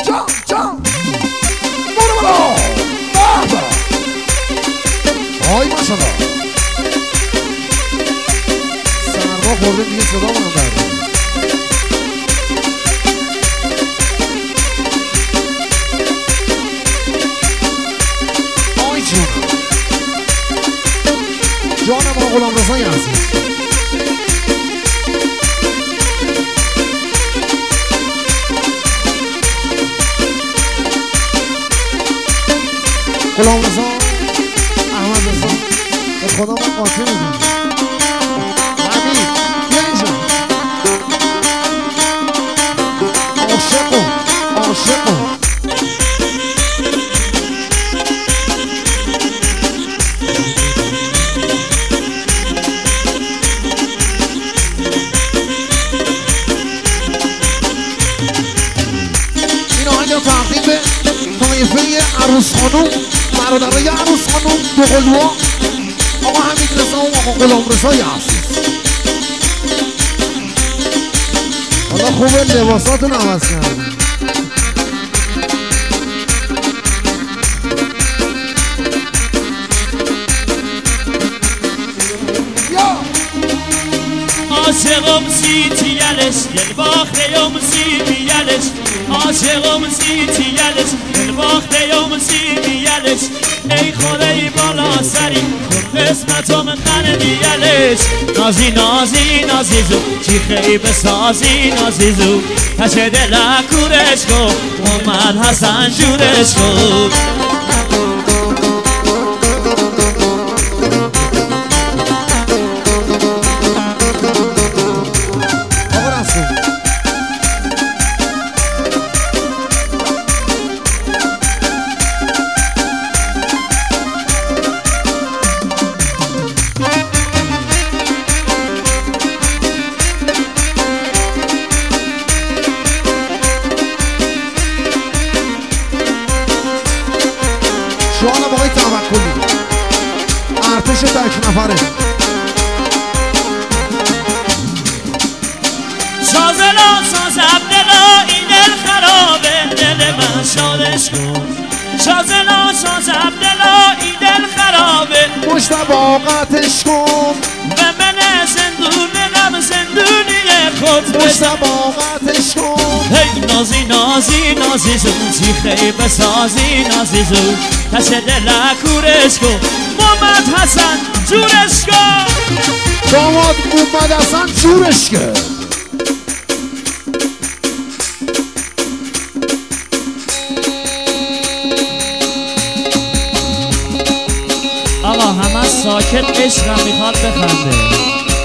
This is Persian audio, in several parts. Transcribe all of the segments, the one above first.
جان برو برو بابا آی ماشالله سرما خورده دیگه صدا منو برده آی جانم آقا غلام رضای عزیز غلام رضا احمد رضا به خدا من قاطی میدونم حبیب بیا اینجا عاشقو این آهنگ رو تقدیم به طایفه عروس خانوم برادرای عروس خانوم دو قلوها آقا حمید رضا و آقا غلام رضای عزیز حالا خوبه لباساتون عوض کردن عاشقم سیتیلش دل باختیم سیتیلش عاشقم سیتیلش دل باختیم سیتیلش ای خدای بالا سری قسمتم خندیلش نازی نازی نازیزو چی خیب سازی نازیزو تش دل کورش کن محمد حسن جورش کن جانم آقای توکلی ارتش تک نفره سازلا سازم دلا این دل خرابه دل من شادش کن سازلا سازم دلا این دل خرابه مشتباقتش کن به من زندونم زندونی خود مشتباقتش کن هی نازی نازی نازی زون چی خیب سازی نازی زون تش دل کورش کن محمد حسن جورش کن داماد محمد حسن جورش کن آقا همه ساکت عشقم میخواد بخنده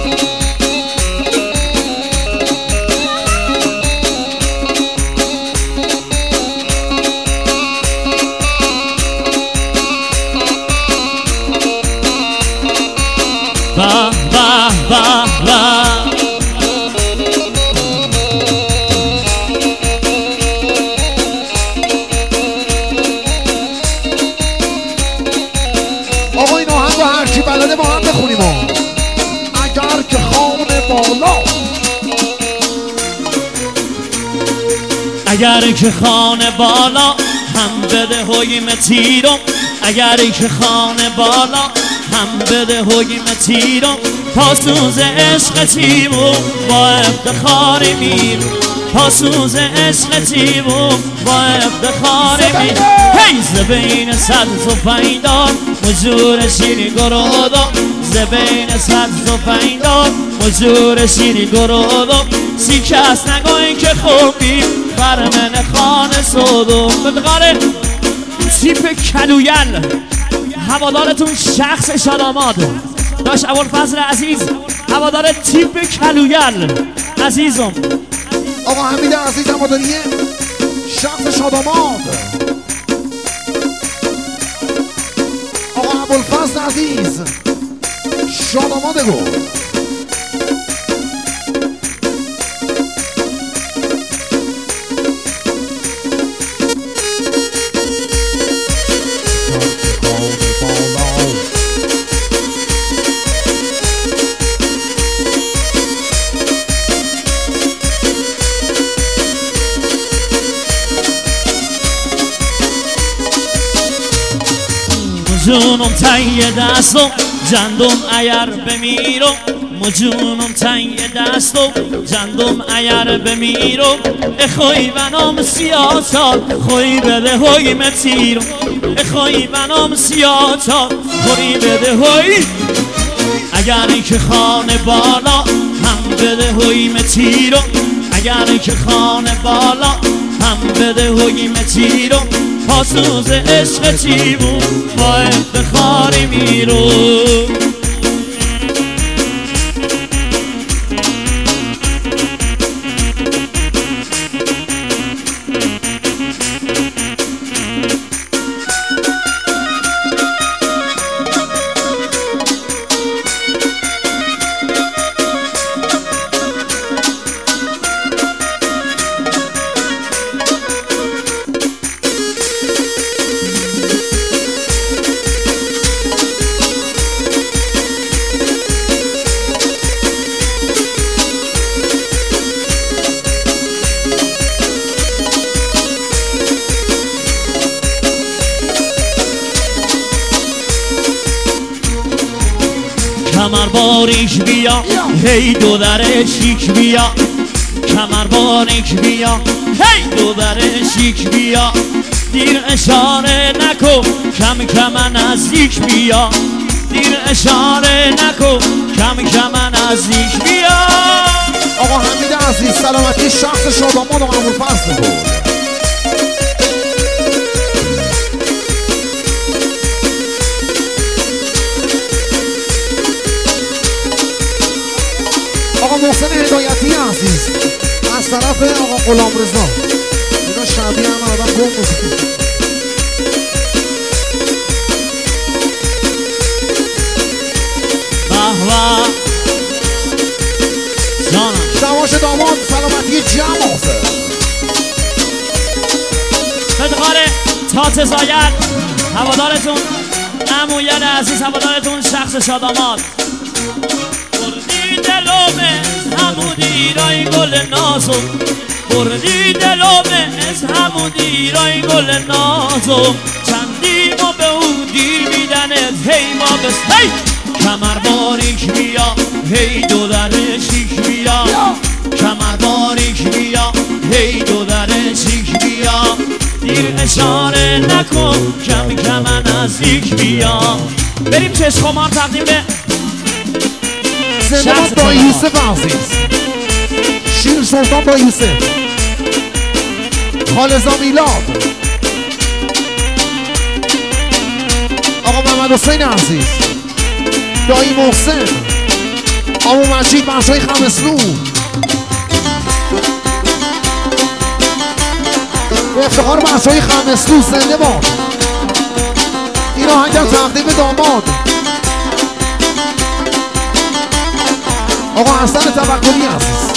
با با با با آقا این آهنگ رو هرچی بلده با هم بخونیم اگر که خانه بالا اگر که خانه بالا هم بده هویم تیرم اگر که خانه بالا هم بده هویم تیرم پاسوز عشق تیمو با افتخار میر پاسوز عشق تیمو با افتخار میر هی زبین صد زفیندار مجور شیری گرودم زبین صد زفیندار مجور شیری گرودم سیکست نگوین که خوبی برمن خانه سودم بدقاره تیپ کلویل هوادارتون شخص شاداماد داشت ابوالفضل عزیز هوادار تیپ کلویل عزیزم آقا حمید عزیز هواداریه شخص شاداماد آقا ابوالفضل عزیز شاداماد گو مجونم تنگ دستم جندم ایر بمیرم مجونم تنگ دستم جندم ایر بمیرم اخوی بنام سیاچال خوی بده هوی متیرم اخوی بنام سیاچال خوی بده هوی اگر که خانه بالا هم بده هوی متیرم اگر که خانه بالا هم بده هوی متیرم پاسوز عشق چی بود با افتخاری میرو کمر باریک بیا هی دو در شیک بیا کمر باریک بیا هی دو در شیک بیا دیر اشاره نکن کم کم نزدیک بیا دیر اشاره نکن کم کم نزدیک بیا آقا حمید عزیز سلامتی شخص شادامان و قبول فصل بود آقا محسن هدایتی عزیز از طرف آقا غلامرضا اینا شبیه هم آدم گم بکنه بهوه جانم شواش داماد سلامتی جمع آفه فتقار تات زاید هوادارتون اموید عزیز هوادارتون شخص شاداماد بردی دلومه همون دیرای گل نازم بردی دلومه از همون دیرای گل نازم چندی ما به اون دیر میدنت هی ما بس هی کمر باریک بیا هی دو در شیک بیا کمر باریک بیا هی دو در شیک بیا دیر اشاره نکن کم کم نزدیک بیا بریم چشم خمار تقدیم به زندگان با یوسف عزیز شیر سلطان با یوسف خالزا میلاد آقا محمد حسین عزیز دایی محسن آمو مجید بچه‌های خمسلو به افتخار بچه‌های خمسلو زنده باد این آهنگم تقدیم داماد آقا حسن توکلی عزیز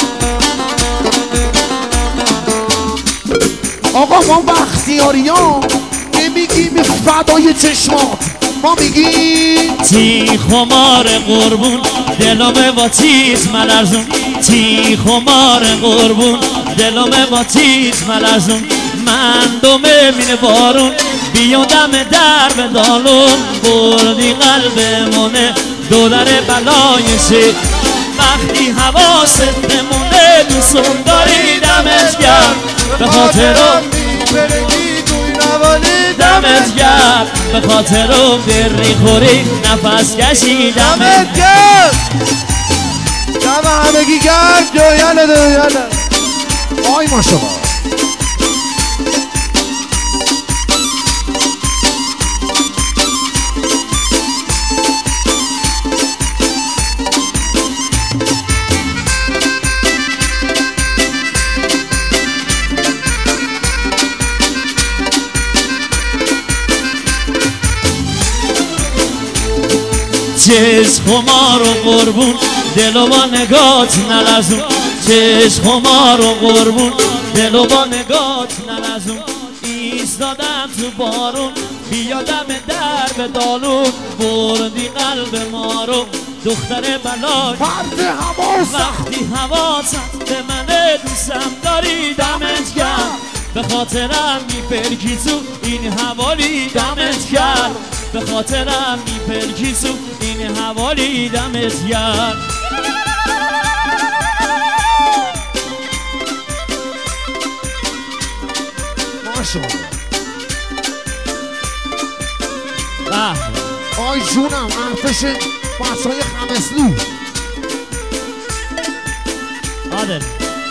آقا ما بختیاریان نمیگیم فدای چشمات ما میگیم تی خمار قربون دلم با تیز ملرزون تی خمار قربون دلم با تیز ملرزون من دومه مینه بارون بیادم در به دالون بردی قلبمونه دو در بلای شد وقتی حواست بمونه دوستون داری دمت گرم به خاطر دمت گرم به خاطر بری خوری نفس کشی دمت گرم دم همگی گرم دویانه آی ماشاءالله چشم خمار و قربون دلو با نگات نلرزون چشم خمار و قربون دلو با نگات نلرزون ایستادم تو بارون بیادم در به دالون بردی قلب ما رو دختر بلای فرد حواست وقتی حواست به من دوستم داری دمت گرم به خاطرم میپرکی تو این حوالی دمت گرم به خاطرم میپلکی سو این حوالی دمت گرم. ماشاءالله. آی جونم ارتش بچهای خمسلو. عادل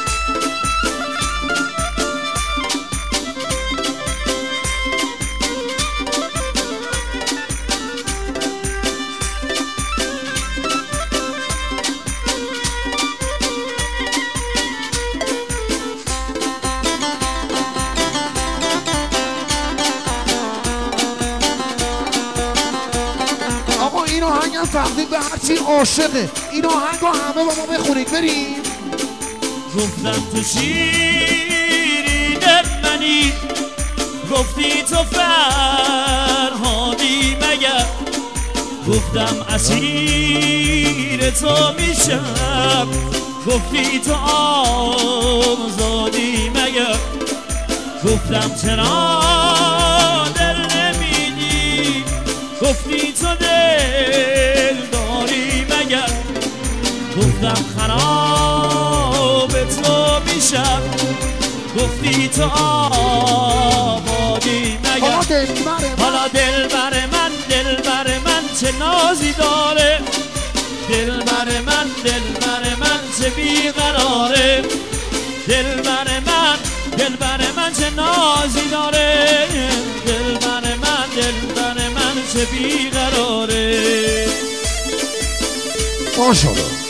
این آهنگ هم تقدیم به هرچی عاشقه. این آهنگ رو همه با ما بخونید بریم. گفتم تو شیرین منی، گفتی تو فرهادی مگر، گفتم اسیر تو میشم، گفتی تو آزادی مگر، گفتم چرا دل نمیدی، گفتی تو دل داری مگر، گفتم خراب تو میشم، گفتی تو آبادی مگر. حالا دل بر من چه نازی داره، دل بر من چه بیقراره، دل بر من چه نازی داره، دل بر من چه بیقراره. ماشاءالله.